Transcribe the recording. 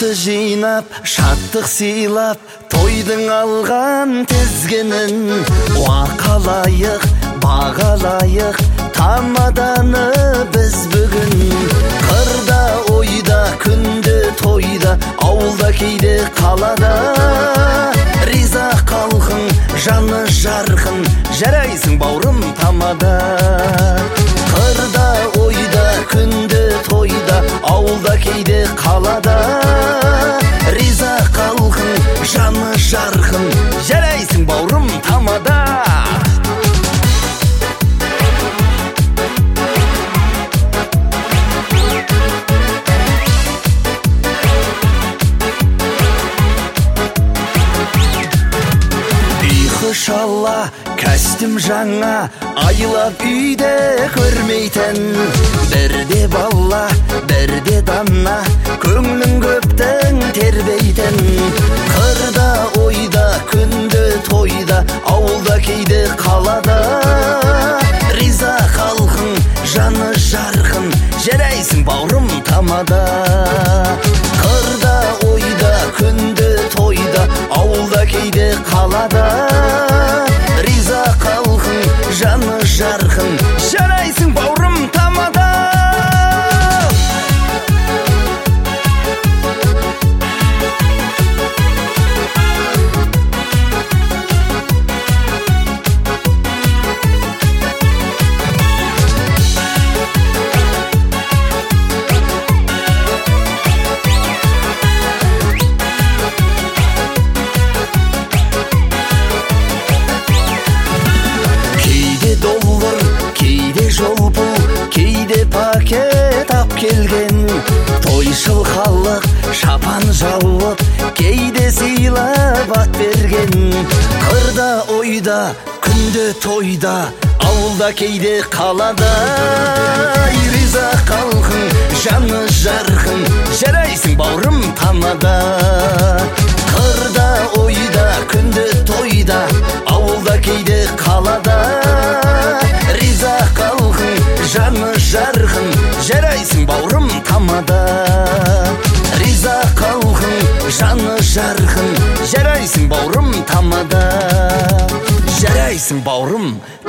жинап, шаттық сыйлап, тойдың алған тезгенін уақалайық, бағалайық тамаданы біз бүгін. Қырда ойда, күнде тойда, ауылда кейде қалада, риза қалқың, жаны жарқын, жарайсың бауырым тамада. Қырда ойда, күнде тойда, ауылда кейде қалада, риза қалқың, жаны жарқын, жарайсың бауырым тамада. Шалла, кәстім жаңа, айлап үйде көрмейтін. Бірде балла, бірде данна, көңлің көптің тербейтін. Қырда ойда, күнде тойда, ауылда кейде қалада, риза қалқың, жаны жарқын, жарайсың бауырым тамада. Қырда ойда, күнде тойда, ауылда кейде қалада, риза қалқың, жаны жарқын, жарайсың бауырым тамада. Кейде пакет ап келген, тойшыл халық шапан жауып, кейде сыйлап ат берген. Қырда ойда, күнде тойда, ауылда кейде қалада, риза қалқың, жаны жарқын, жарайсың бауырым тамада. Қырда ойда, күнде тойда, ауылда кейде қалада, риза қалқың, жаны жарқын, жарайсың бауырым тамада. Риза қалқың, жаны жарқын, жарайсың бауырым тамада. Жарайсың бауырым